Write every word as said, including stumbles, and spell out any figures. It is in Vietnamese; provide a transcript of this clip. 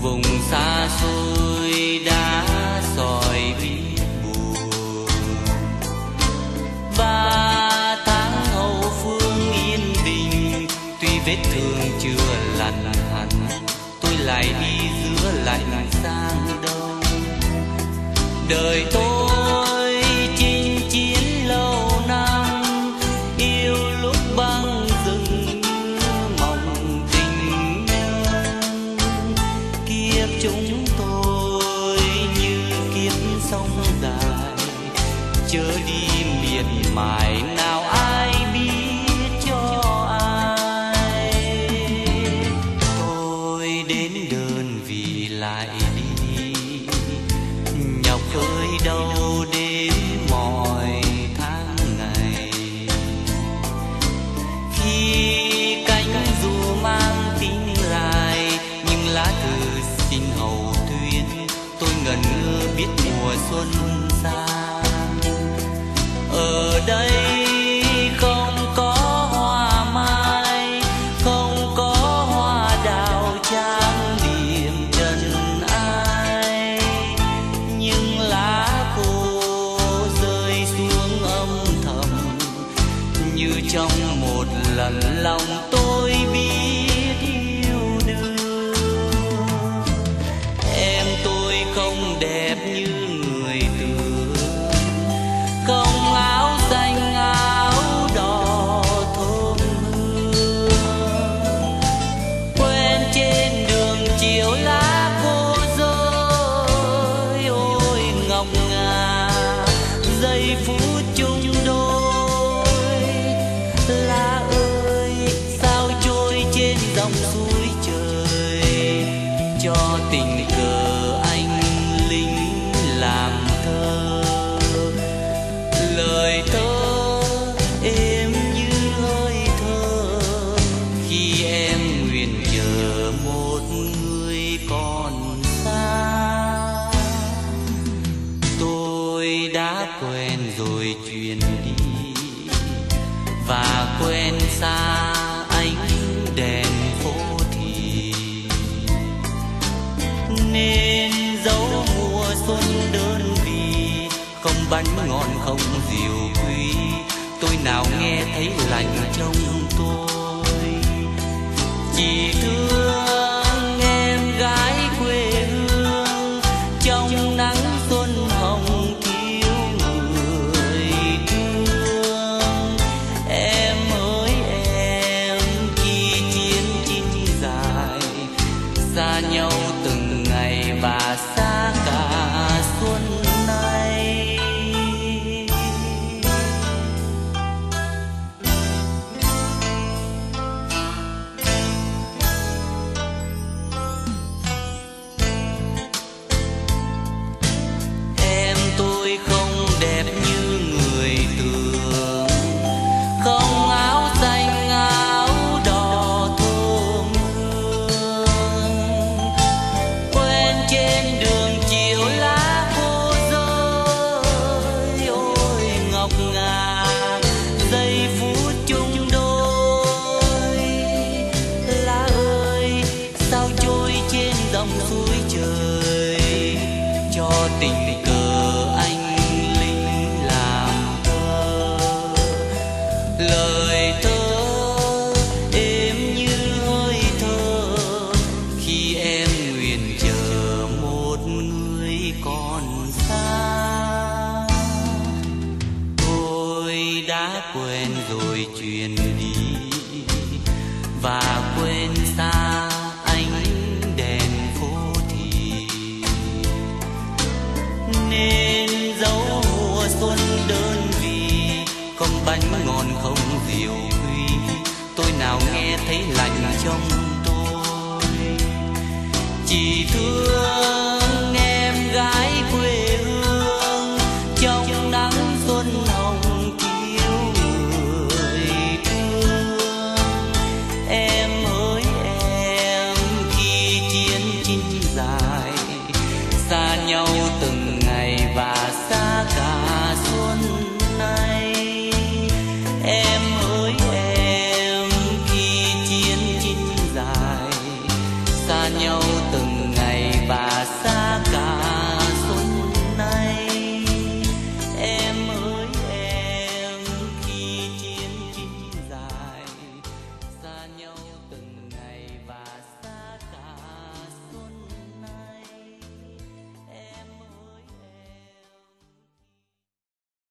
vùng xa xôi đã sỏi biết buồn. Ba tháng hậu phương yên bình, tuy vết thương chưa lành hẳn, tôi lại đi giữa lạnh sang đông. Đời tôi chinh chiến lâu năm, yêu lúc băng rừng mộng tình nhân. Kiếp chúng tôi như kiếp sông dài, chớ đi miệt mài nào ai biết cho ai. Tôi đến đơn vì lại đi, nhọc khơi đâu đến mọi tháng ngày. Khi cánh dù mang tin lại, nhưng lá thư xin hậu tuyên, tôi ngẩn ngơ biết mùa xuân xa. Ở đây không có hoa mai, không có hoa đào trang điểm trần ai, nhưng lá khô rơi xuống âm thầm, như trong một lần lòng tôi biết yêu đương. Em tôi không đẹp như người tưởng, không áo xanh áo đỏ thơm hương. Quen trên đường chiều lá khô rơi, ôi ngọc ngà giây phút chung đôi. Lá ơi sao trôi trên dòng suối trời, cho tình cờ anh lính làm thơ. Lời thơ êm như hơi thở, khi em nguyện chờ một người còn xa. Tôi đã quen rồi chuyện đi, và quen xa ánh đèn phố thì, nên dấu mùa xuân đơn vì không bánh ngon không rượu quý. Tôi nào nghe thấy lạnh trong tôi, chỉ thương em gái quê hương, trong nắng xuân hồng thiếu người thương. Em ơi em, khi chiến chinh dài, xa nhau từng ngày và xa cả xuân nay. Em tôi không đẹp như người tưởng, không áo xanh áo đỏ thơm hương. Quen trên đường chiều lá khô rơi, ôi ngọc ngà giây phút chung đôi. Lá ơi sao trôi trên dòng suối trời, cho tình cờ anh lính làm thơ. Lời thơ êm như hơi thở, khi em nguyện chờ một người còn xa. Tôi đã quen rồi chuyện đi, và quên xa ánh đèn phố thì, nên dấu mùa xuân đơn vì không bánh ngon không rượu quý. Tôi nào nghe thấy lạnh trong tôi, chỉ thương